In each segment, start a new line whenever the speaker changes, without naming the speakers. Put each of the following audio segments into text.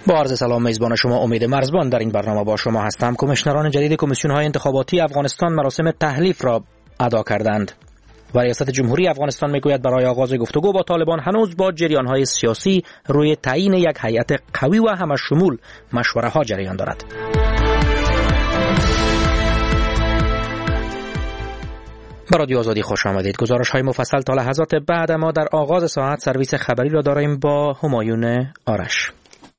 با عرض سلام میزبان شما امید مرزبان در این برنامه با شما هستم. کمیشنران جدید کمیسیون‌های انتخاباتی افغانستان مراسم تحلیف را ادا کردند و ریاست جمهوری افغانستان میگوید برای آغاز گفتگو با طالبان هنوز با جریان‌های سیاسی روی تعیین یک هیئت قوی و همشمول مشوره‌ها جریان دارد. با رادیو آزادی خوش آمدید. گزارش‌های مفصل تا لحظات بعد ما در آغاز ساعت سرویس خبری را داریم با همایون آرش.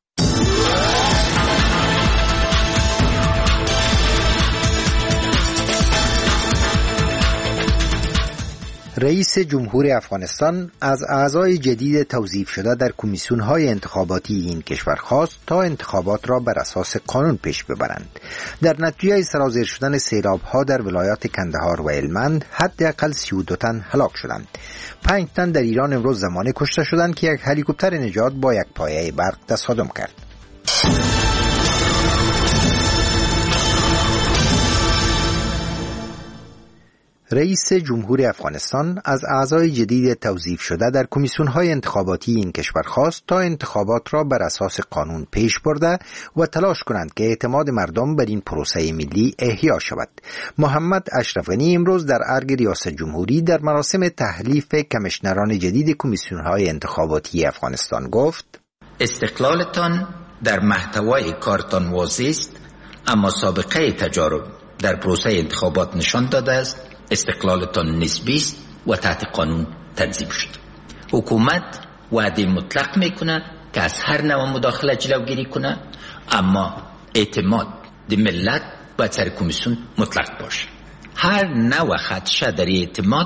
رئیس جمهور افغانستان از اعضای جدید توظیف شده در کمیسیون‌های انتخاباتی این کشور خواست تا انتخابات را بر اساس قانون پیش ببرند. در نتیجه سرازیر شدن سیلاب‌ها در ولایات کندهار و هلمند حداقل 32 تن هلاک شدند. 5 تن در ایران امروز زمانه کشته شدند که یک هلیکوپتر نجات با یک پایه برق تصادم کرد. رئیس جمهور افغانستان از اعضای جدید توظیف شده در کمیسیون‌های انتخاباتی این کشور خواست تا انتخابات را بر اساس قانون پیش برده و تلاش کنند که اعتماد مردم بر این پروسه ملی احیا شود. محمد اشرف غنی امروز در ارگ ریاست جمهوری در مراسم تحلیف کمیشنران جدید کمیسیون‌های انتخاباتی افغانستان گفت:
استقلالتان در محتوای کارتان واضح است، اما سابقه تجارب در پروسه انتخابات نشان داده است استقلالتان نسبی است و تحت قانون تنظیم شد. حکومت وعده مطلق میکنه که از هر نوع مداخله جلوگیری کنه، اما اعتماد د ملت باید سر کمیسیون مطلق باشه. هر نوع خدشه در اعتماد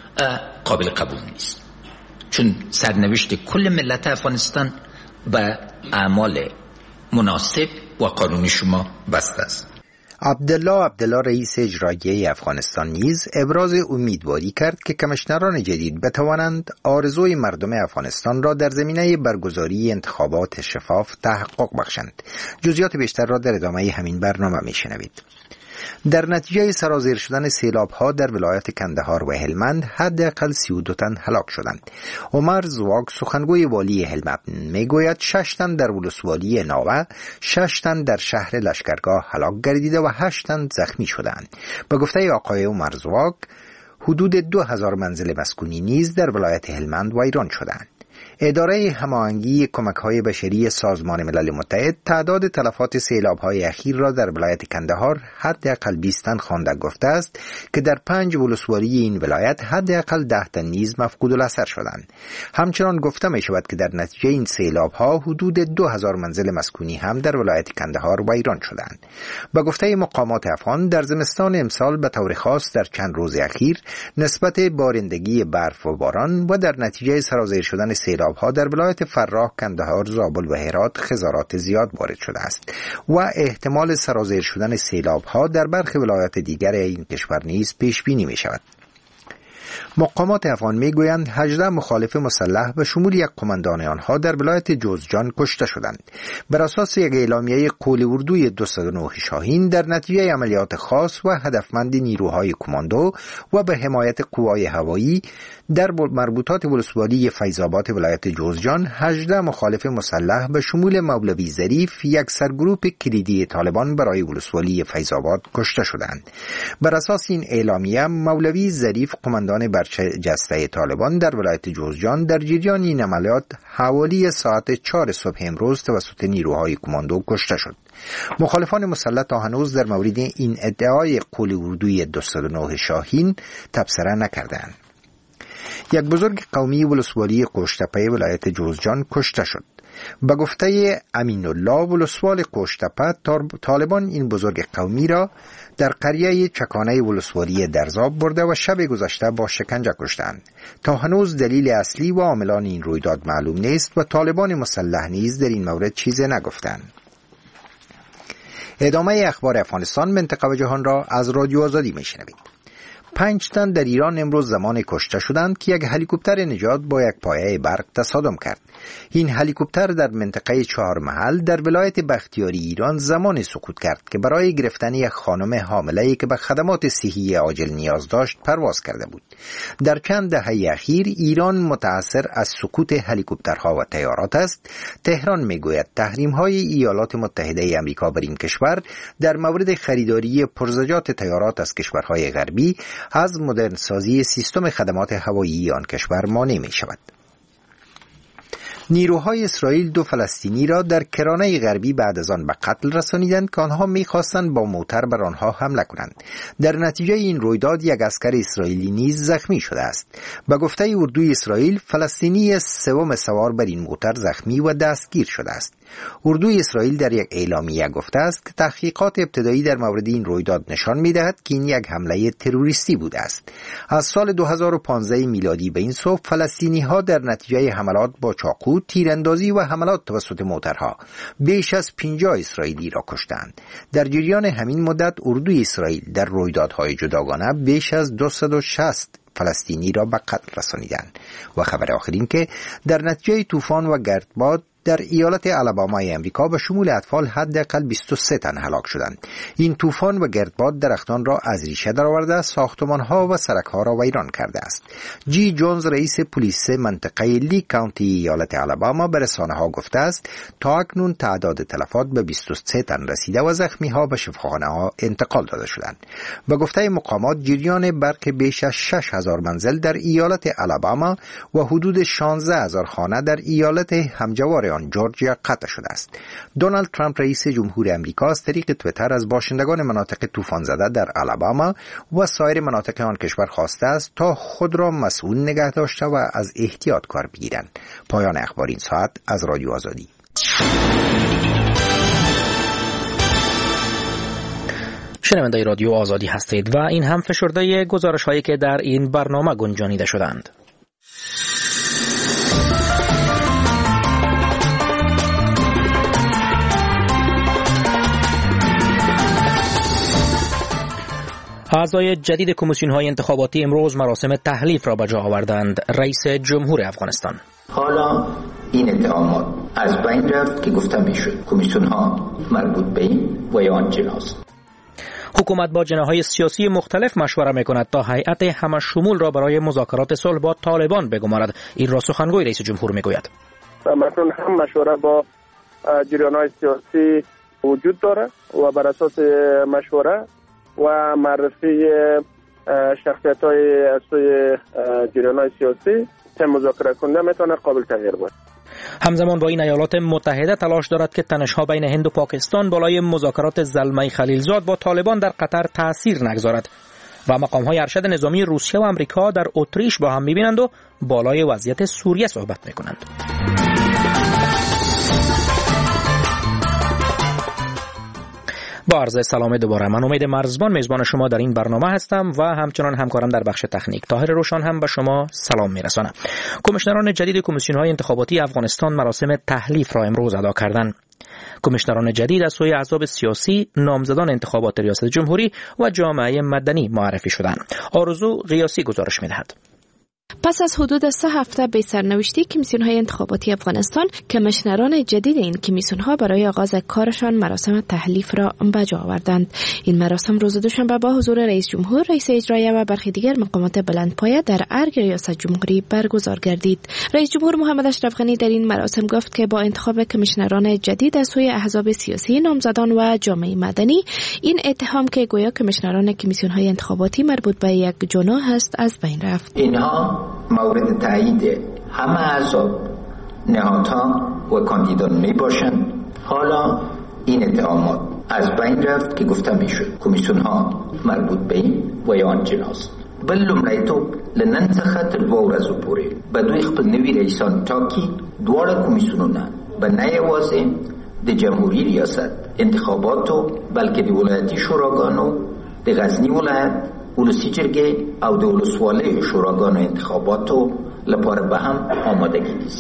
قابل قبول نیست، چون سرنوشت کل ملت افغانستان به اعمال مناسب و قانونی شما بسته است.
عبدالله رئیس اجرایی افغانستان نیز ابراز امیدواری کرد که کمیشنران جدید بتوانند آرزوی مردم افغانستان را در زمینه برگزاری انتخابات شفاف تحقق بخشند. جزئیات بیشتر را در ادامه همین برنامه میشنوید. در نتیجه سرازیر شدن سیلاب‌ها در ولایت کندهار و هلمند حداقل 32 تن هلاک شدند. عمر زواگ سخنگوی والی هلمند میگوید 6 تن در ولسوالی ناوه، 6 تن در شهر لشکرگاه هلاک گردیده و 8 تن زخمی شدند. به گفته آقای عمر زواگ حدود 2000 منزل مسکونی نیز در ولایت هلمند ویران شدند. اداره هماهنگی کمک‌های بشری سازمان ملل متحد تعداد تلفات سیلاب‌های اخیر را در ولایت کندهار حداقل 20 تن خوانده گفته است که در 5 ولسوالی این ولایت حداقل 10 تن نیز مفقود الاثر شدند. همچنان گفته می شود که در نتیجه این سیلاب‌ها حدود 2000 منزل مسکونی هم در ولایت کندهار ویران شدند. به گفته مقامات افغان در زمستان امسال به طور خاص در چند روز اخیر نسبت بارندگی برف و باران و در نتیجه سرازیر شدن سیلاب‌ها در ولایت فراه، کندهار، زابل و هرات خسارات زیاد وارد شده است و احتمال سرازیر شدن سیلاب‌ها در برخی ولایات دیگر این کشور نیز پیش بینی می شود. مقامات افغان میگویند 18 مخالف مسلح به شمول یک قماندان آنها در ولایت جوزجان کشته شدند. بر اساس یک اعلامیه قول اردوی 209 شاهین در نتیجه عملیات خاص و هدفمند نیروهای کماندو و به حمایت قوای هوایی در مربوطات ولسوالی فیض‌آباد ولایت جوزجان 18 مخالف مسلح به شمول مولوی ظریف، یک سرگروپ کلیدی طالبان برای ولسوالی فیض‌آباد کشته شدند. بر اساس این اعلامیه مولوی ظریف قماندان برجسته طالبان در ولایت جوزجان در جریان این عملیات حوالی ساعت 4 صبح امروز توسط نیروهای کماندو کشته شد. مخالفان مسلح تا هنوز در مورد این ادعای قول اردوی 209 شاهین تبصره نکردند. یک بزرگ قومی ولسوالی قوشتپه ولایت جوزجان کشته شد. به گفته امین الله ولسوال قوشتپه طالبان این بزرگ قومی را در قریه چکانه ولسوالی درزاب برده و شب گذشته با شکنجه کشتند. تا هنوز دلیل اصلی و عاملان این رویداد معلوم نیست و طالبان مسلح نیز در این مورد چیزی نگفتند. ادامه اخبار افغانستان، منطقه و جهان را از رادیو آزادی میشنوید. 5 تن در ایران امروز زمان کشته شدند که یک هلیکوپتر نجات با یک پایه برق تصادم کرد. این هلیکوپتر در منطقه 4 محل در ولایت بختیاری ایران زمان سقوط کرد که برای گرفتن یک خانم حامله‌ای که به خدمات صحی عاجل نیاز داشت پرواز کرده بود. در چند دهه اخیر ایران متأثر از سقوط هلیکوپترها و طیارات است. تهران میگوید تحریم‌های ایالات متحده آمریکا بر این کشور در مورد خریداری پرزجات طیارات از کشورهای غربی از مدرن سازی سیستم خدمات هوایی آن کشور مانع می شود. نیروهای اسرائیل 2 فلسطینی را در کرانه غربی بعد از آن به قتل رسانیدند که آنها می‌خواستند با موتر بر آنها حمله کنند. در نتیجه این رویداد یک عسکر اسرائیلی نیز زخمی شده است. به گفته اردوی اسرائیل فلسطینی سوم سوار بر این موتر زخمی و دستگیر شده است. اردوی اسرائیل در یک اعلامیه گفته است که تحقیقات ابتدایی در مورد این رویداد نشان می‌دهد که این یک حمله تروریستی بوده است. از سال 2015 میلادی به این سو فلسطینی‌ها در نتیجه حملات با چاقو، تیراندازی و حملات توسط موترها بیش از 50 اسرائیلی را کشتند. در جریان همین مدت اردوی اسرائیل در رویدادهای جداگانه بیش از 260 فلسطینی را به قتل رسانیدند. و خبر آخر این که در نتیجه طوفان و گردباد در ایالت آلابامای امریکا به شمول اطفال حداقل 23 تن هلاک شدند. این طوفان و گردباد درختان را از ریشه درآورده، ساختمان‌ها و سرک‌ها را ویران کرده است. جی جونز رئیس پلیس منطقه لی کانتی ایالت آلاباما به رسانه‌ها گفته است تا اکنون تعداد تلفات به 23 تن رسیده و زخمی‌ها به شفاخانه‌ها انتقال داده شدند. به گفته مقامات جریان برق بیش از 6000 منزل در ایالت آلاباما و حدود 16000 خانه در ایالت همجوار جورجیا قطع شده است. دونالد ترامپ رئیس جمهور امریکا از طریق توییتر از باشندگان مناطق طوفان زده در آلاباما و سایر مناطق آن کشور خواسته است تا خود را مسئول نگه داشته و از احتیاط کار بگیرند. پایان اخبار این ساعت از رادیو آزادی.
شنونده رادیو آزادی هستید و این هم فشرده گزارش‌هایی که در این برنامه گنجانیده شدند. اعضای جدید کمیسیون‌های انتخاباتی امروز مراسم تحلیف را به جا آوردند. رئیس جمهور افغانستان:
حالا این اتهامات از بین رفت که گفته میشد کمیسیون‌ها مربوط به این و یا آن جناست.
حکومت با جناح‌های سیاسی مختلف مشوره می‌کند تا هیئت همشمول را برای مذاکرات صلح با طالبان بگمارد. این را سخنگوی رئیس جمهور میگوید.
مثلا هم مشوره با جریان‌های سیاسی وجود داره و بر اساس مشوره و معرفی شخصیت‌های از سوی جریان‌های سیاسی که مذاکره کننده میتونه قابل تغییر باشه.
همزمان با این ایالات متحده تلاش دارد که تنش‌ها بین هند و پاکستان بالای مذاکرات زلمه خلیلزاد با طالبان در قطر تأثیر نگذارد و مقام‌های ارشد نظامی روسیه و آمریکا در اتریش با هم می‌بینند و بالای وضعیت سوریه صحبت می‌کنند. با عرض سلام دوباره، من امید مرزبان میزبان شما در این برنامه هستم و همچنان همکارم در بخش تکنیک طاهر روشن هم به شما سلام میرسانم. کمیشنران جدید کمیسیون‌های انتخاباتی افغانستان مراسم تحلیف را امروز ادا کردند. کمیشنران جدید از سوی احزاب سیاسی، نامزدان انتخابات ریاست جمهوری و جامعه مدنی معرفی شدند. آرزو قیاسی گزارش می‌دهد.
پس از حدود 3 هفته به سرنوشتی کمیسیون‌های انتخاباتی افغانستان، کمیشنران جدید این کمیسیون‌ها برای آغاز کارشان مراسم تحلیف را به جا آوردند. این مراسم روز دوشنبه با حضور رئیس جمهور، رئیس اجرایی و برخی دیگر مقامات بلندپایه در ارگ ریاست جمهوری برگزار گردید. رئیس جمهور محمد اشرف غنی در این مراسم گفت که با انتخاب کمیشنران جدید از سوی احزاب سیاسی، نامزدان و جامعه مدنی، این اتهام که گویا کمیشنران کمیسیون‌های انتخاباتی مربوط به یک جناح است از بین رفت.
اینها مورد تایید همه احزاب، نهادها و کاندیدان می باشند. حالا این اتهامات از بین رفت که گفته می شد کمیسیون ها مربوط به این و یا آن جناست. بل لومړیتوب لننڅخه تر 2 ورځو پورې به دوی خپل نوي رئیسان ټاکي. دواړه کمیسیونونه به نه یوازې د جمهوری ریاست انتخاباتو بلکې د ولایتي شوراګانو د غزنی ولایت ولسی جرګې او د ولسوالۍ شوراګانو انتخاباتو لپاره به هم آمادگی نیست.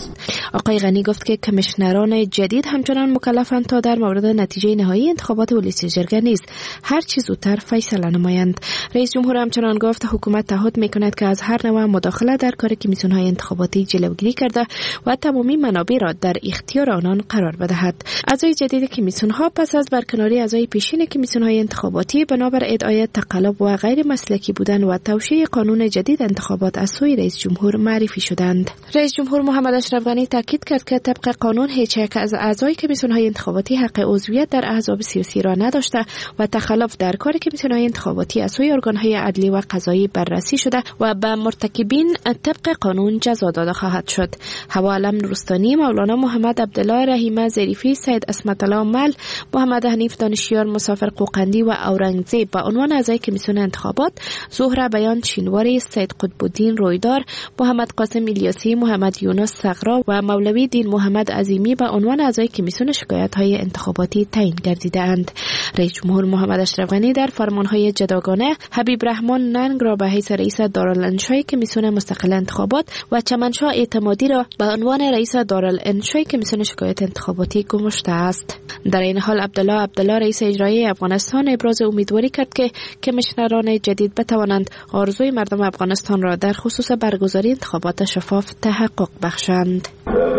آقای غنی گفت که کمیشنران جدید همچنان مکلفند تا در مورد نتیجه نهایی انتخابات ولسی جرگه نیز هر چه زودتر فیصله نمایند. رئیس جمهور همچنان گفت حکومت تعهد میکند که از هر نوع مداخله در کار کمیسیون‌های انتخاباتی جلوگیری کرده و تمامی منابع را در اختیار آنان قرار بدهد. اعضای جدید کمیسیون‌ها پس از برکناری اعضای پیشین کمیسیون‌های انتخاباتی بنابر ادعای تقلب و غیر مسلکی بودن و توشیح قانون جدید انتخابات از سوی رئیس جمهور معرفی شدند. رئیس جمهور محمد اشرف غنی تاکید کرد که طبق قانون هیچ یک از اعضای کمیسیون‌های انتخاباتی حق عضویت در احزاب سیاسی را نداشته و تخلف در کار کمیسیون‌های انتخاباتی از سوی ارگان‌های عدلی و قضایی بررسی شده و به مرتکبین طبق قانون جزا داده خواهد شد. حوا علم نورستانی، مولانا محمد عبدالله رحیمه ظریفی، سید عصمت الله مل، محمد حنیف دانشیار، مسافر قوقندی و اورنگزیب به عنوان اعضای کمیسیون انتخابات، زهره بیان چینواری، سید قطب الدین رویدار، محمد قاسم الیاسی، محمد یونس صغرا و مولوی دین محمد عظیمی به عنوان اعضای کمیسیون شکایت‌های انتخاباتی تعیین گردیده‌اند. رئیس جمهور محمد اشرف غنی در فرمان‌های جداگانه حبیب رحمان ننگ را به حیث رئیس دارالانشای کمیسیون مستقل انتخابات و چمنشاه اعتمادی را به عنوان رئیس دارالانشای کمیسیون شکایت انتخاباتی گماشته است. در این حال عبدالله رئیس اجرایی افغانستان ابراز امیدواری کرد که کمیشنران جدید بتوانند آرزوی مردم افغانستان را در خصوص برگزاری انتخابات شفاف تحقق بخشند.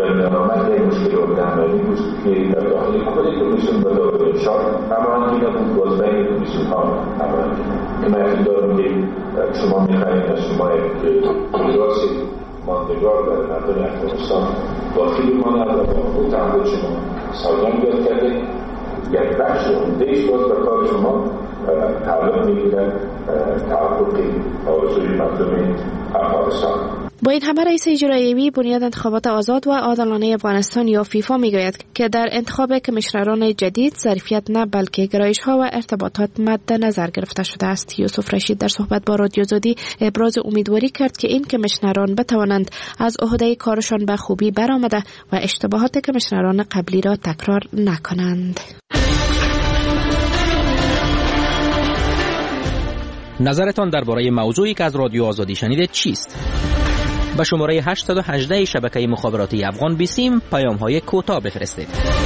شما می‌خواهید از شما میراث ماندگار در مردم افغانستان باقی بماند و با تعهد شما سازمان یاد کرده یک بخش عمده‌اش باز به کار شما تعلق می‌گیرد تحقق آرزوی مردم افغانستان.
با این همه رئیس اجرایی بنیاد انتخابات آزاد و عادلانه افغانستان یا فیفا میگوید که در انتخاب کمیشنران جدید ظرفیت نه بلکه گرایش‌ها و ارتباطات مد نظر گرفته شده است. یوسف رشید در صحبت با رادیو آزادی ابراز امیدواری کرد که این کمیشنران بتوانند از عهده کارشان به خوبی برآمده و اشتباهات کمیشنران قبلی را تکرار نکنند.
نظرتان درباره موضوعی که از رادیو آزادی شنیدید چیست؟ به شماره 818 شبکه مخابراتی افغان بیسیم پیام‌های کوتاه بفرستید.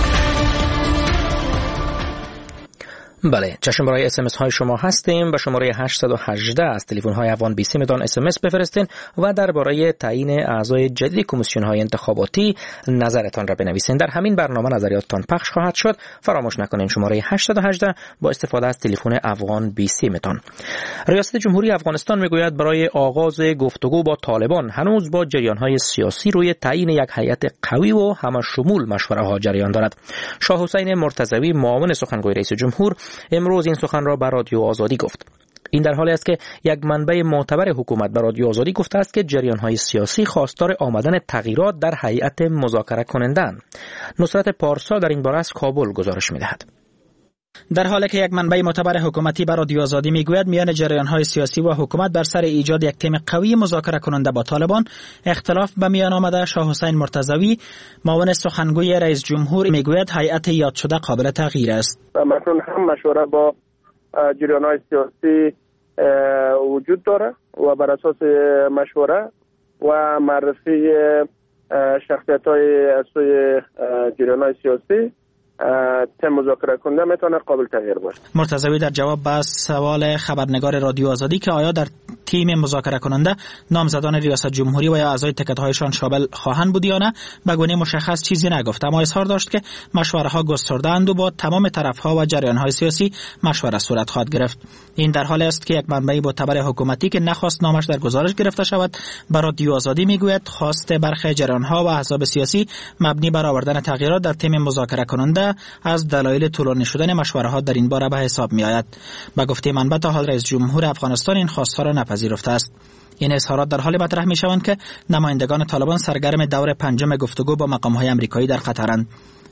بله، چشم برای SMS های شما هستیم. به شماره 818 از تلفن های افغان بیسیم تان SMS بفرستین و درباره تعیین اعضای جدید کمیسیون های انتخاباتی نظرتان را بنویسین. در همین برنامه نظریاتتان پخش خواهد شد. فراموش نکنین شماره 818 با استفاده از تلفن افغان بیسیم تان. ریاست جمهوری افغانستان میگوید برای آغاز گفتگو با طالبان هنوز با جریان های سیاسی روی تعیین یک هیئت قوی و همشمول مشوره ها جریان دارد. شاه حسین مرتضوی معاون سخنگوی رئیس جمهور امروز این سخن را به رادیو آزادی گفت. این در حالی است که یک منبع معتبر حکومت به رادیو آزادی گفته است که جریان‌های سیاسی خواستار آمدن تغییرات در هیئت مذاکره کننده‌اند. نصرت پارسا در این باره از کابل گزارش می‌دهد.
در حالی که یک منبع معتبر حکومتی بر رادیو آزادی میگوید میان جریان‌های سیاسی و حکومت بر سر ایجاد یک تیم قوی مذاکره کننده با طالبان اختلاف به میان آمده، شاه حسین مرتضوی معاون سخنگوی رئیس جمهور میگوید هیئت یاد شده قابل تغییر است.
مثلا هم مشوره با جریان‌های سیاسی وجود داره و بر اساس مشوره و معرفی شخصیت‌های از سوی جریان‌های سیاسی تیم مذاکره کننده میتونه قابل تغییر باشه.
مرتضوی در جواب به سوال خبرنگار رادیو آزادی که آیا در تیم مذاکره کننده نامزدان ریاست جمهوری و یا اعضای تکت‌هایشان شامل خواهند بود یا نه به گونه مشخص چیزی نگفت، اما اظهار داشت که مشوره‌ها گسترده‌اند و با تمام طرف‌ها و جریان‌های سیاسی مشوره صورت خواهد گرفت. این در حالی است که یک منبع معتبر حکومتی که نخواست نامش در گزارش گرفته شود به رادیو آزادی میگوید خواست برخی جریان‌ها و احزاب سیاسی مبنی بر آوردن تغییرات در تیم مذاکره کننده از دلایل طولانی شدن مشوره‌ها در این باره به حساب می‌آید. به گفته منبع تا حال رئیس جمهور افغانستان این خواست‌ها را نپذیرفته است. این اظهارات در حالی مطرح می‌شوند که نمایندگان طالبان سرگرم دور پنجم گفتگو با مقام‌های آمریکایی در قطرند.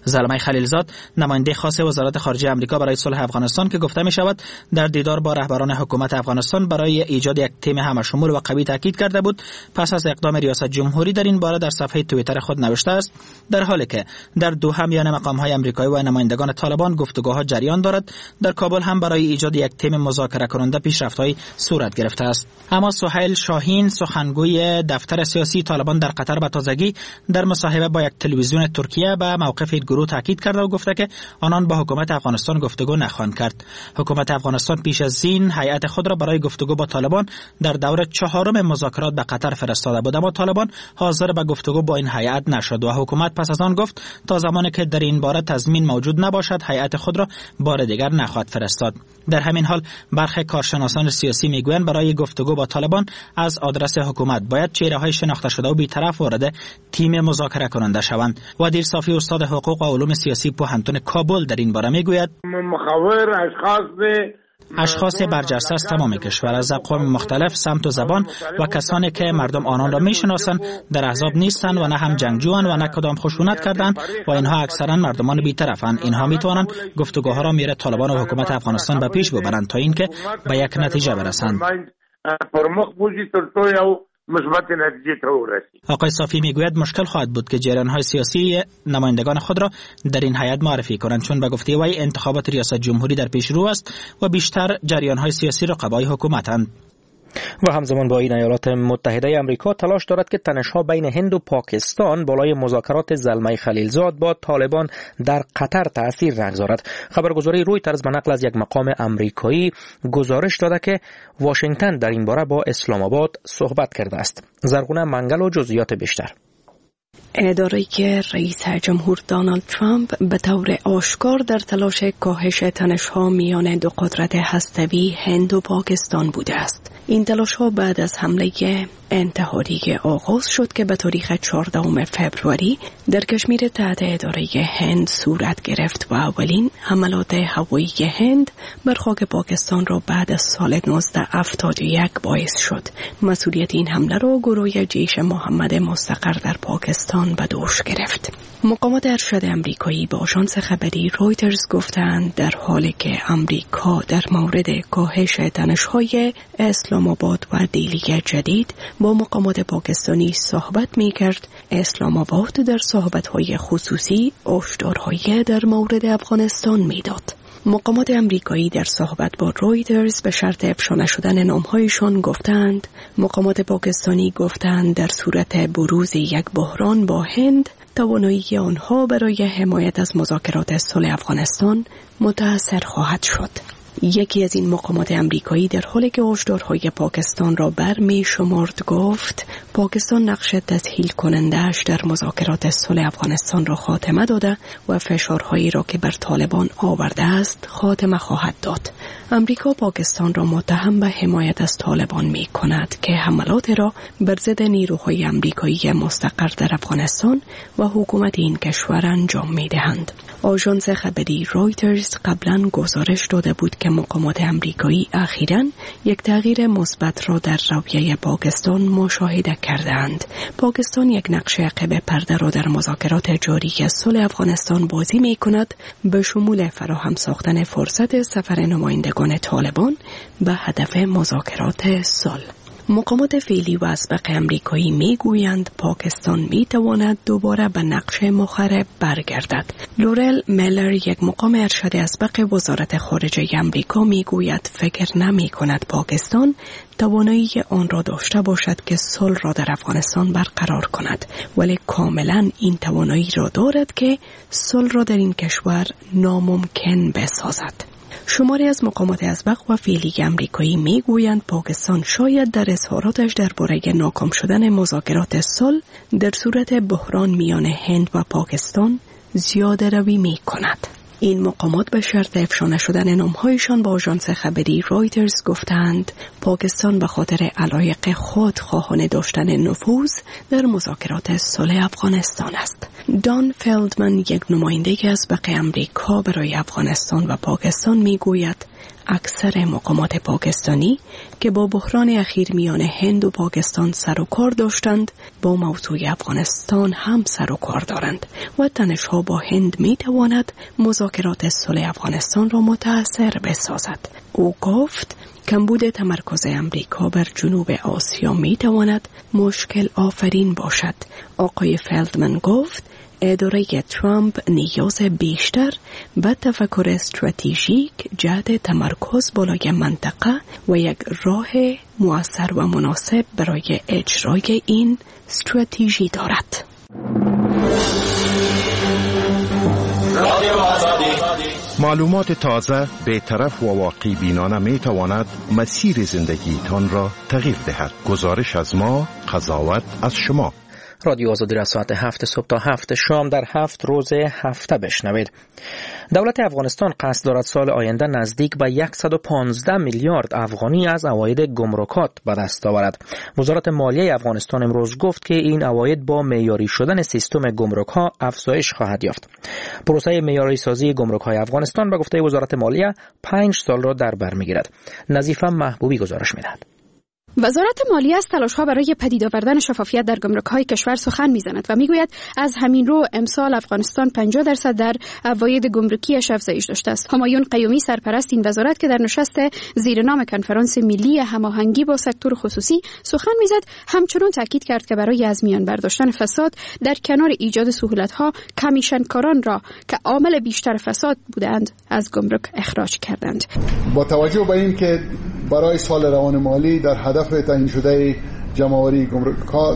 زلمه خلیلزاد نماینده خاص وزارت خارجه آمریکا برای صلح افغانستان که گفته می شود در دیدار با رهبران حکومت افغانستان برای ایجاد یک تیم همشمول و قوی تاکید کرده بود، پس از اقدام ریاست جمهوری در این باره در صفحه توییتر خود نوشته است در حالی که در دوحه میان مقام‌های آمریکایی و نمایندگان طالبان گفتگوها جریان دارد، در کابل هم برای ایجاد یک تیم مذاکره کننده پیشرفت‌های صورت گرفته است. اما سهیل شاهین سخنگوی دفتر سیاسی طالبان در قطر به تازگی در مصاحبه با یک تلویزیون ترکیه به موقف این گروه تاکید کرده و گفته که آنان با حکومت افغانستان گفتگو نخواهند کرد. حکومت افغانستان پیش از این هیئت خود را برای گفتگو با طالبان در دور 4 مذاکرات به قطر فرستاده بود، اما طالبان حاضر به گفتگو با این هیئت نشد و حکومت پس از آن گفت تا زمانی که در این باره تضمین موجود نباشد هیئت خود را بار دیگر نخواهد فرستاد. در همین حال برخی کارشناسان سیاسی میگویند برای گفتگو با طالبان از آدرس حکومت باید چهره‌های شناخته شده و بی‌طرف وارد تیم مذاکره کننده شوند. ودیر صافی استاد حقوق و علوم سیاسی پوهنتون کابل در این باره میگوید
مخاور
اشخاص برجسته از تمام کشور از اقوام مختلف، سمت و زبان و کسانی که مردم آنان را میشناسند در احزاب نیستند و نه هم جنگجویند و نه کدام خشونت کردند و اینها اکثرا مردمان بی‌طرفند. اینها میتوانند گفتگوها را میره طالبان و حکومت افغانستان به پیش ببرند تا اینکه به یک نتیجه برسند. آقای صافی میگوید مشکل خواهد بود که جریان‌های سیاسی نمایندگان خود را در این هیئت معرفی کنند، چون به گفته وی انتخابات ریاست جمهوری در پیش رو است و بیشتر جریان‌های سیاسی رقبای حکومتند.
و همزمان با این ایالات متحده آمریکا تلاش دارد که تنش‌ها بین هند و پاکستان بالای مذاکرات زلمه خلیلزاد با طالبان در قطر تأثیر نگذارد. خبرگزاری رویترز به نقل از یک مقام آمریکایی گزارش داده که واشنگتن در این باره با اسلام آباد صحبت کرده است. زرغونه منگل و جزئیات بیشتر.
اداره‌ای که رئیس جمهور دونالد ترامپ به طور آشکار در تلاش کاهش تنش‌ها میان دو قدرت هسته‌ای هند و پاکستان بوده است. این تلاش‌ها بعد از حمله انتحاری آغاز شد که به تاریخ 14 فوریه در کشمیر تحت اداره هند صورت گرفت و اولین حملات هوایی هند بر خاک پاکستان را بعد از سال 1971 باعث شد. مسئولیت این حمله را گروه جیش محمد مستقر در پاکستان به دوش گرفت. مقامات ارشد امریکایی به آژانس خبری رویترز گفتند در حالی که امریکا در مورد کاهش تنش‌های اسلام آباد و دیلی جدید با مقامات پاکستانی صحبت می‌کرد، اسلام آباد در صحبت‌های خصوصی هشدارهای در مورد افغانستان می‌داد. مقامات امریکایی در صحبت با رویترز به شرط افشا نشدن نام‌هایشان گفتند مقامات پاکستانی گفتند در صورت بروز یک بحران با هند توانایی آنها برای حمایت از مذاکرات صلح افغانستان متأثر خواهد شد. یکی از این مقامات امریکایی در حالی که هشدارهای پاکستان را برمی شمرد گفت پاکستان نقش تسهیل کننده‌اش در مذاکرات صلح افغانستان را خاتمه داده و فشارهایی را که بر طالبان آورده است خاتمه خواهد داد. امریکا پاکستان را متهم به حمایت از طالبان می کند که حملات را بر ضد نیروهای امریکایی مستقر در افغانستان و حکومت این کشور انجام می دهند. آژانس خبری رویترز قبلا گزارش داده بود که مقامات امریکایی اخیراً یک تغییر مثبت را در رویه پاکستان مشاهده کردند. پاکستان یک نقش عقب پرده را در مذاکرات جاری صلح افغانستان بازی می کند به شمول فراهم ساختن فرصت سفر نمایندگان طالبان به هدف مذاکرات صلح. مقامات فعلی و اسبق امریکایی میگویند پاکستان میتواند دوباره به نقش مخرب برگردد. لورل میلر یک مقام ارشد اسبق وزارت خارجه امریکا میگوید فکر نمی کند پاکستان توانایی آن را داشته باشد که صلح را در افغانستان برقرار کند، ولی کاملا این توانایی را دارد که صلح را در این کشور ناممکن بسازد. شماری از مقامات اسبق و فعلی امریکایی میگویند پاکستان شاید در اظهاراتش درباره ناکام شدن مذاکرات صلح در صورت بحران میان هند و پاکستان زیاده روی می کند. این مقامات به شرط افشا نشدن نام‌هایشان با آژانس خبری رویترز گفتند پاکستان به خاطر علایق خود خواهان داشتن نفوذ در مذاکرات صلح افغانستان است. دان فلدمن یک نماینده اسبق امریکا برای افغانستان و پاکستان میگوید اکثر مقامات پاکستانی که با بحران اخیر میان هند و پاکستان سر و کار داشتند با موضوع افغانستان هم سر و کار دارند و تنش‌ها با هند میتواند مذاکرات صلح افغانستان را متأثر بسازد. او گفت کمبود تمرکز امریکا بر جنوب آسیا میتواند مشکل آفرین باشد. آقای فلدمن گفت اداره ترامپ نیاز بیشتر به تفکر استراتژیک جهت تمرکز بالای منطقه و یک راه مؤثر و مناسب برای اجرای این استراتژی دارد.
معلومات تازه، بی‌طرف و واقعی بینانه می تواند مسیر زندگیتان را تغییر دهد. گزارش از ما، قضاوت از شما.
رادیو آزادی را ساعت 7 صبح تا 7 شام در 7 روز هفته بشنوید. دولت افغانستان قصد دارد سال آینده نزدیک به 115 میلیارد افغانی از عواید گمرکات به دست آورد. وزارت مالیه افغانستان امروز گفت که این عواید با معیاری شدن سیستم گمرک‌ها افزایش خواهد یافت. پروسه معیاری سازی گمرک‌های افغانستان به گفته وزارت مالیه 5 سال را در بر می‌گیرد. نظیفه محبوبی گزارش می‌دهد.
وزارت مالیه از تلاش‌ها برای پدید آوردن شفافیت در گمرک‌های کشور سخن می‌زند و می‌گوید از همین رو امسال افغانستان 50% در عواید گمرکی‌اش افزایش داشته است. همایون قیومی سرپرست این وزارت که در نشست زیر نام کنفرانس ملی هماهنگی با سکتور خصوصی سخن می‌زد، همچنین تاکید کرد که برای از میان برداشتن فساد در کنار ایجاد سهولت‌ها کمیشنکاران را که عامل بیشتر فساد بودند از گمرک اخراج کردند.
با توجه به این که برای سال روان مالی در هدف تعیین شده جمع‌آوری گمرکات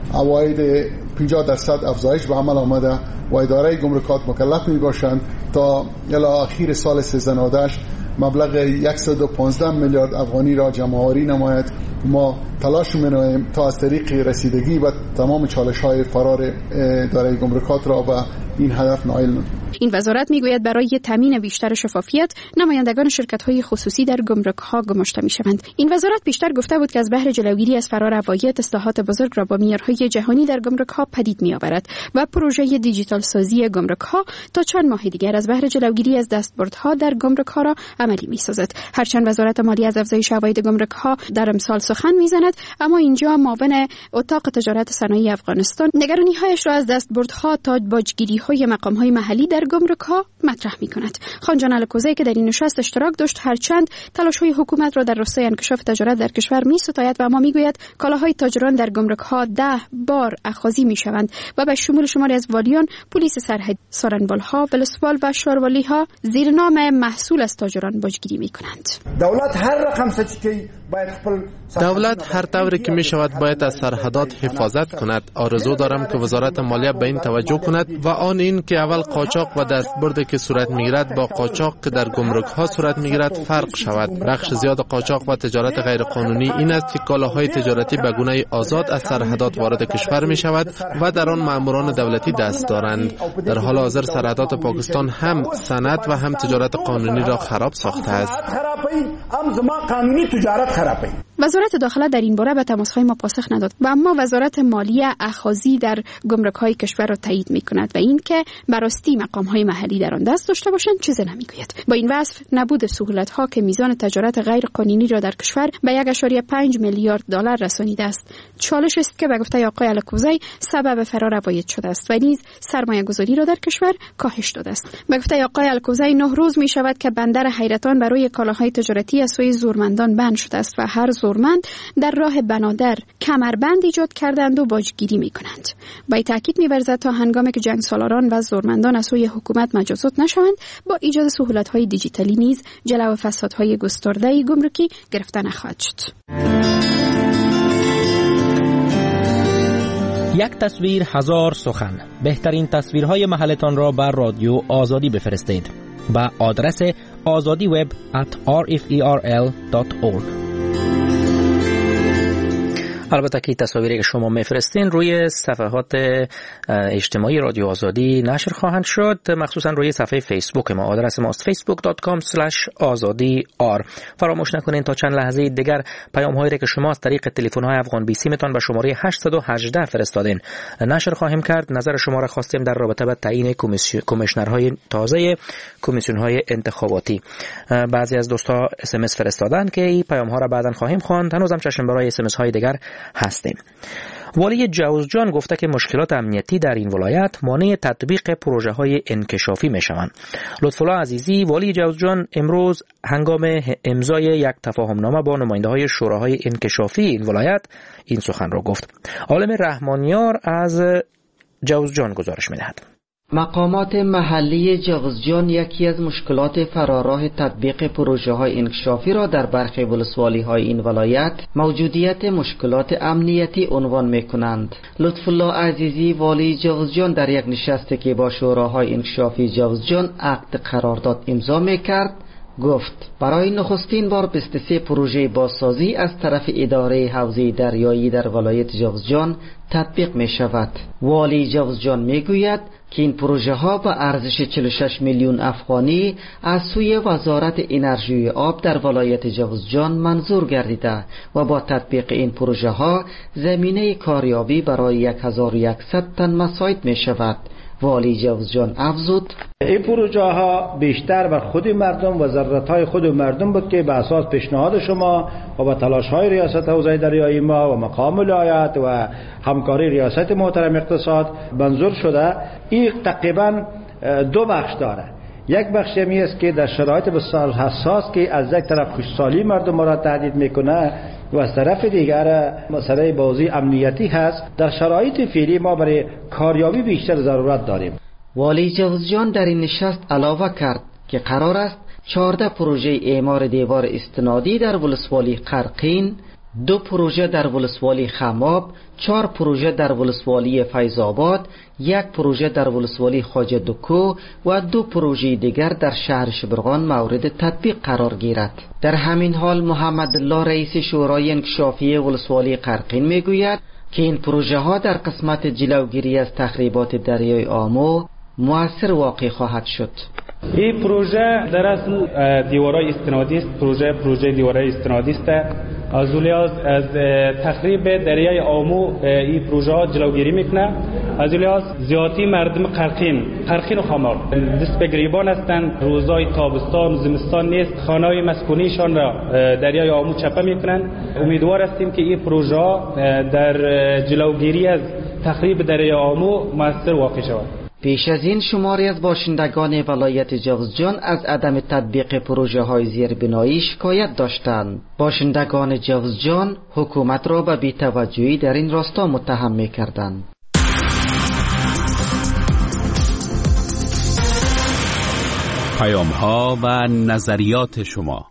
عواید 50% افزایش به عمل آمده و اداره گمرکات مکلف میباشند تا الی آخر سال 1398 مبلغ 115 میلیارد افغانی را جمع‌آوری نماید. ما تلاش می‌کنیم تا از طریق رسیدگی و تمام چالش‌های فرار اداره گمرکات را به این هدف نائل نماییم.
این وزارت میگوید برای تامین بیشتر شفافیت نمایندگان شرکت‌های خصوصی در گمرک‌ها گماشته می‌شوند. این وزارت بیشتر گفته بود که از بهر جلوگیری از فرار عواید اصلاحات بزرگ را با معیارهای جهانی در گمرک‌ها پدید می‌آورد و پروژه دیجیتال سازی گمرک‌ها تا چند ماه دیگر از بهر جلوگیری از دستبردها در گمرک‌ها را عملی می‌سازد. هرچند وزارت مالیه از افزایش عواید گمرک‌ها در امسال سخن می‌زند، اما اینجا معاون اتاق تجارت صنایع افغانستان نگرانی‌هایش را از دستبردها تا باجگیری‌های مقام‌های محلی در گمرک‌ها مطرح می‌کند. خانجان الکوزی که در این نشست اشتراک داشت، هرچند تلاش‌های حکومت را در راستای انکشاف تجارت در کشور می‌ستاید و اما می‌گوید کالاهای تاجران در گمرک‌ها 10 بار اخاذی می‌شوند و به شمول شماری از والیان، پلیس سرحد، سارنوال‌ها، ولسوال و شاروالی‌ها زیر نام محصول از تاجران باجگیری می‌کنند.
دولت هر طوری که می‌شود باید از سرحدات حفاظت کند. آرزو دارم که وزارت مالیه به این توجه کند و آن این که اول قاچاق و دستبردی که صورت می‌گیرد با قاچاق که در گمرک‌ها صورت می‌گیرد فرق شود. بخش زیاد قاچاق و تجارت غیرقانونی این است که کالاهای تجارتی به گونه آزاد از سرحدات وارد کشور می‌شود و در آن مأموران دولتی دست دارند. در حال حاضر سرحدات پاکستان هم صنعت و هم تجارت قانونی را خراب ساخته است.
وزارت داخله در این باره به تماس‌های ما پاسخ نداد و اما وزارت مالیه اخاذی در گمرک‌های کشور را تایید می‌کند و این که براستی مقام‌های محلی در آن دست داشته باشند چیزی نمی‌گوید. با این وصف نبود سهولت‌ها که میزان تجارت غیر قانونی را در کشور به 1.5 میلیارد دلار رسانیده است، چالش است که به گفته آقای الکوزی سبب فرار عواید شده است و نیز سرمایه‌گذاری را در کشور کاهش داده است. به گفته آقای الکوزی 9 روز می‌شود که بندر حیرتان برای کالاهای تجارتی از سوی زورمندان بند شده است و هر زورمند در راه بنادر کمربند ایجاد کردند و باجگیری می‌کنند. با تاکید می‌ورزد تا هنگامی که جنگ سالاران و زورمندان از سوی حکومت مجازات نشوند، با ایجاد سهولت‌های دیجیتالی نیز جلو فسادهای گسترده گمرکی گرفته نخواهد شد.
یک تصویر هزار سخن. بهترین تصویرهای محلتان را بر رادیو آزادی بفرستید با آدرس azadiweb@rferl.org. البته که تصاویری که شما میفرستین روی صفحات اجتماعی رادیو آزادی نشر خواهند شد، مخصوصا روی صفحه فیسبوک ما. آدرس ماست facebook.com/azadi.r. فراموش نکنین تا چند لحظه دیگر پیام هایی که شما از طریق تلفن های افغان بیسی متان به شماره 818 فرستادین نشر خواهیم کرد. نظر شما را خواستیم در رابطه با تعیین کمیشنرهای تازه کمیسیون های انتخاباتی. بعضی از دوستا SMS فرستادن که این پیام ها را بعداً خواهیم خواند. هنوزم چشم برای SMS های دیگر هستیم. والی جوزجان گفته که مشکلات امنیتی در این ولایت مانع تطبیق پروژه های انکشافی می شوند. لطفالله عزیزی والی جوزجان امروز هنگام امضای یک تفاهمنامه با نماینده های شوراهای انکشافی این ولایت این سخن را گفت. عالم رحمانیار از جوزجان گزارش می دهد.
مقامات محلی جوزجان یکی از مشکلات فراراه تطبیق پروژه های انکشافی را در برخی ولسوالی های این ولایت موجودیت مشکلات امنیتی عنوان می کنند. لطفالله عزیزی والی جوزجان در یک نشستی که با شوراهای انکشافی جوزجان عقد قرارداد امضا می کرد گفت برای نخستین بار 23 پروژه بازسازی از طرف اداره حوزه دریایی در ولایت جوزجان تطبیق می شود. والی جوزجان می گوید که این پروژه ها با ارزش 46 میلیون افغانی از سوی وزارت انرژی و آب در ولایت جوزجان منظور گردیده و با تطبیق این پروژه ها زمینه کاریابی برای 1100 تن مساعد می شود. والی جوزجان افزود
این پروژه ها بیشتر بر خود مردم و ضرورت های خود مردم بود که به اساس پیشنهاد شما و با تلاش های ریاست حوزه دریایی ما و مقام ولایت و همکاری ریاست محترم اقتصاد منظور شده. این تقریبا دو بخش داره. یک بخش می است که در شرایط بسیار حساس که از یک طرف خوشحالی مردم را تهدید میکنه و از طرف دیگر مسئله بازی امنیتی هست. در شرایط فعلی ما برای کاریابی بیشتر ضرورت داریم.
والی جوزجان در این نشست علاوه کرد که قرار است 14 پروژه اعمار دیوار استنادی در ولسوالی قرقین، 2 پروژه در ولسوالی خماب، 4 پروژه در ولسوالی فیض‌آباد، 1 پروژه در ولسوالی خواجه دکو و 2 پروژه دیگر در شهر شبرغان مورد تطبیق قرار گیرد. در همین حال محمد الله رئیس شورای انکشافی ولسوالی قرقین میگوید که این پروژه ها در قسمت جلوگیری از تخریبات دریای آمو مؤثر واقع خواهد شد.
این پروژه در اصل دیوارای استنادی است. پروژه دیوارای استنادی است. از تخریب دریای آمو این پروژه ها جلوگیری میکنه. از زیادی مردم قرقین و خمار دست به گریبان هستند. روزای تابستان و زمستان نیست، خانه‌های مسکونیشان را دریای آمو چپه میکنن. امیدوار هستیم که این پروژه ها در جلوگیری از تخریب دریای آمو مؤثر واقع شود.
پیش از این شماری از باشندگان ولایت جوزجان از عدم تطبیق پروژه های زیربنایی شکایت داشتند. باشندگان جوزجان حکومت را به بی‌توجهی در این راستا متهم می‌کردند.
پیام‌ها و نظریات شما.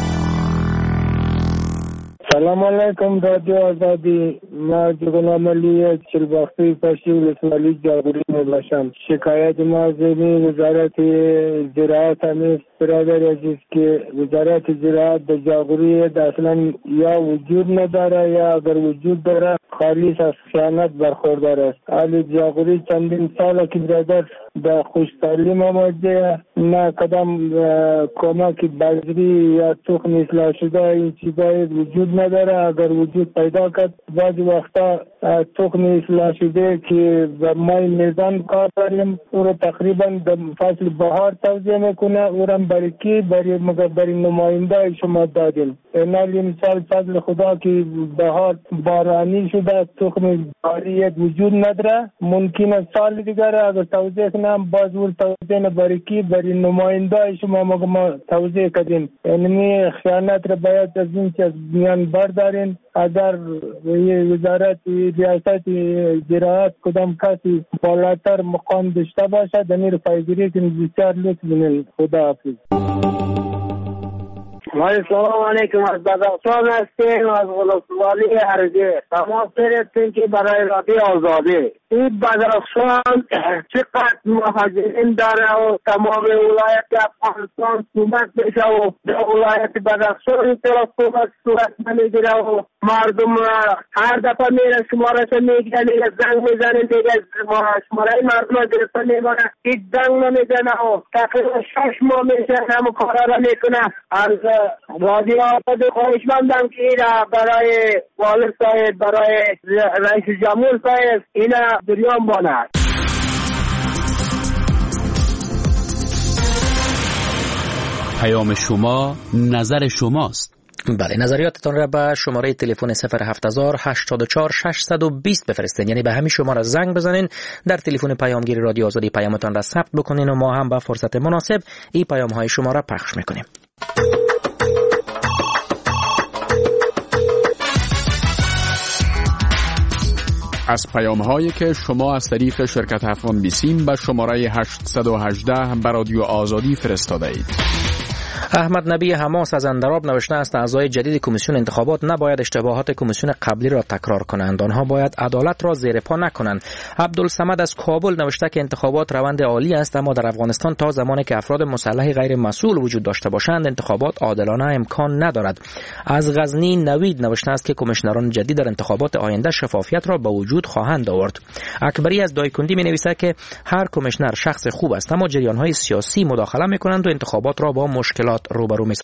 سلام علیکم رادیو آزادی. ما جگنام علی چلباختی پشتی ولسوالی جاغوری می باشم. شکایت ما زمین وزارت زراعت همیست برادر عزیز که وزارت زراعت در جاغوری اصلا یا وجود نداره یا اگر وجود داره خالص از خیانت برخوردار است. حال جاغوری چندین سال که برادر در خوش تعلیم آمده نه کدام کمک بذری یا تخم اصلاح شده این چیزای وجود نداره. اگر وجود پیدا کرد بعضی وقتا تخم اصلاح شده که به مای میدان کار داریم او را تقریبا در فصل بهار توزیع میکنه. او را برای کی برای نماینده شما دادیم. اینالی مثال فضل خدا که بهار بارانی شده تخم باریت وجود نداره. ممکنه سال دیگر اگر توزیع کنم باز او توزیع برای کی برای نماینده شما ما توزیع کردیم. اینمی خیانت را باید از این چیز میان بردارین. اگر وزارت ریاست زراعت کدام کسی بالاتر مقام داشته باشه دمیر پایگیری که بسیار لطف بینید. خدا حافظ.
سلام علیکم. از بدخشان هستیم از ولسوالی هرگه. تماس گرفتیم که برای رادیو آزادی این بدرخشان چقدر مهاجرین داره و تمام ولایت افغانستان صحبت بشه و ولایت بدرخشان این طرف صورت نمیگیره و مردم هر دفعه میره شمارش میگیره زنگ میزنه دیگه شماره مردم را گرفته میمانه هیچ زنگ نمیزنه و تقریبا 6 ماه میشه همه کارا را میکنه. از رادیو آزادی خواهش مندم که اینا برای والد صاحب برای رئیس جمهور صاحب اینا دریان باند.
پیام شما نظر شماست.
بله، نظریاتتان را به شماره تلفن 07084 620 بفرستین، یعنی به همین شماره زنگ بزنین، در تلفن پیامگیر رادیو آزادی پیامتان را ثبت بکنین و ما هم به فرصت مناسب این پیام های شما را پخش میکنیم.
از پیام هایی که شما از طریق شرکت افغان بیسیم به شماره 818 به رادیو آزادی فرستاده اید.
احمد نبی حماس از اندراب نوشته است اعضای جدید کمیسیون انتخابات نباید اشتباهات کمیسیون قبلی را تکرار کنند، آنها باید عدالت را زیر پا نکنند. عبدالصمد از کابل نوشته که انتخابات روند عالی است، اما در افغانستان تا زمانی که افراد مسلح غیر مسئول وجود داشته باشند انتخابات عادلانه امکان ندارد. از غزنی نوید نوشته است که کمیشنران جدید در انتخابات آینده شفافیت را به وجود خواهند آورد. اکبری از دایکندی می نویسد که هر کمیشنر شخص خوب است، اما جریان‌های سیاسی مداخله می‌کنند و انتخابات را با مشکلات روبرو